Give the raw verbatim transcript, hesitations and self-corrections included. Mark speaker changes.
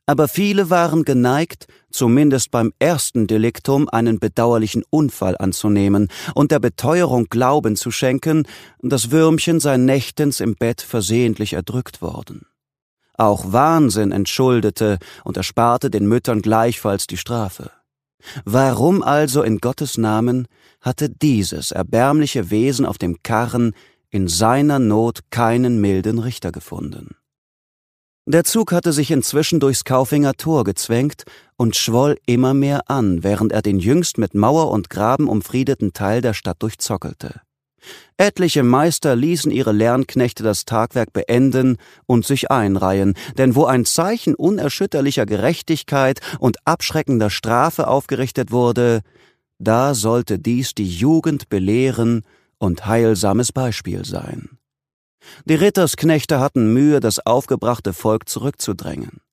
Speaker 1: Aber viele waren geneigt, zumindest beim ersten Deliktum einen bedauerlichen Unfall anzunehmen und der Beteuerung Glauben zu schenken, das Würmchen sei nächtens im Bett versehentlich erdrückt worden. Auch Wahnsinn entschuldete und ersparte den Müttern gleichfalls die Strafe. Warum also in Gottes Namen hatte dieses erbärmliche Wesen auf dem Karren in seiner Not keinen milden Richter gefunden? Der Zug hatte sich inzwischen durchs Kaufinger Tor gezwängt und schwoll immer mehr an, während er den jüngst mit Mauer und Graben umfriedeten Teil der Stadt durchzockelte. Etliche Meister ließen ihre Lernknechte das Tagwerk beenden und sich einreihen, denn wo ein Zeichen unerschütterlicher Gerechtigkeit und abschreckender Strafe aufgerichtet wurde, da sollte dies die Jugend belehren und heilsames Beispiel sein. Die Rittersknechte hatten Mühe, das aufgebrachte Volk zurückzudrängen.